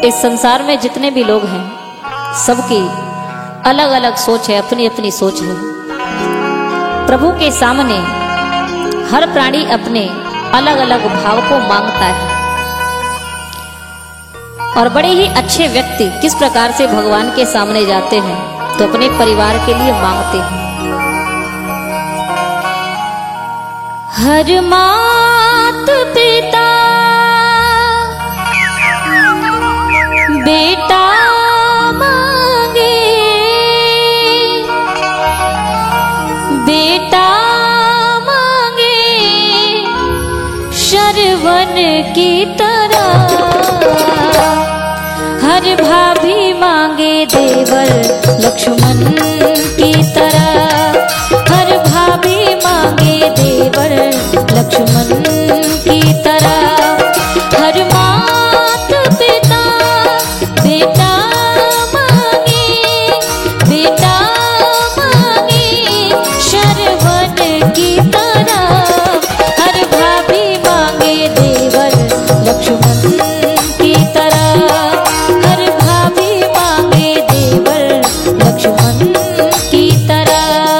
इस संसार में जितने भी लोग हैं सबकी अलग अलग सोच है, अपनी अपनी सोच है। प्रभु के सामने हर प्राणी अपने अलग अलग भाव को मांगता है। और बड़े ही अच्छे व्यक्ति किस प्रकार से भगवान के सामने जाते हैं तो अपने परिवार के लिए मांगते हैं। हर मात पिता बेटा मांगे, बेटा मांगे शरवण की तरह। हर भाभी मांगे देवर लक्ष्मण की तरह। हर भाभी मांगे देवर लक्ष्मण की तरह। हर मात पिता बेटा मांगे, बेटा मांगे शरवण की तरह। हर भाभी मांगे देवर लक्ष्मण की तरह। हर भाभी मांगे देवर लक्ष्मण की तरह।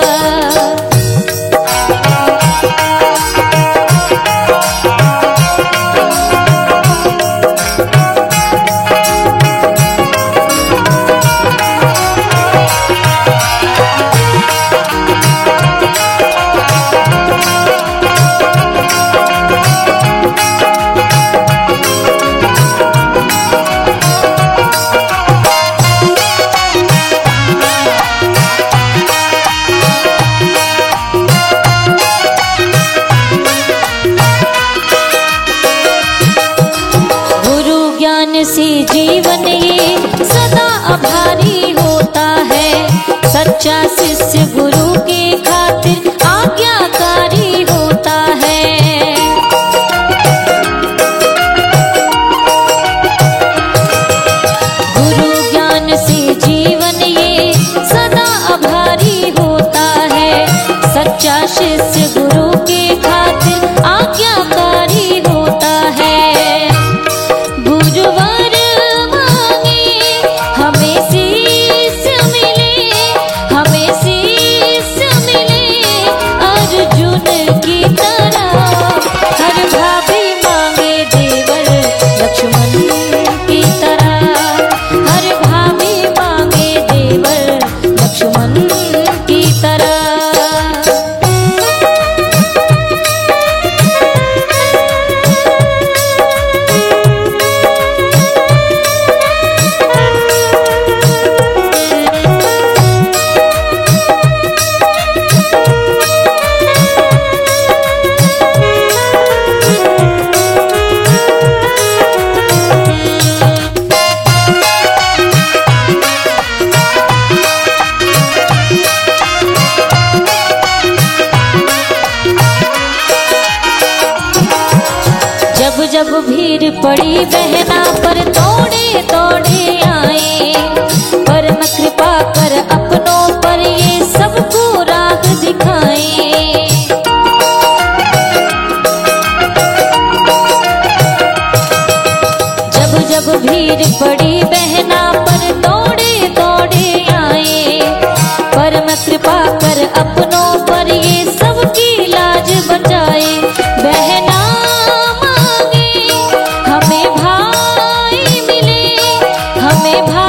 से जीवन ये सदा आभारी होता है। सच्चा शिष्य गुरु के खातिर आज्ञाकारी होता है। गुरु ज्ञान से जीवन ये सदा आभारी होता है। सच्चा शिष्य गुरु के खातिर आज्ञाकारी होता है। जब भीड़ पड़ी बहना पर तोड़े तोड़े आए। परम कृपा कर अपनों पर ये सबको राह दिखाए। जब जब भीड़ पड़ी बहना पर तोड़े तोड़े आए। परम कृपा कर अपनों पर ये सबकी लाज बचाए। बहना हमें भाई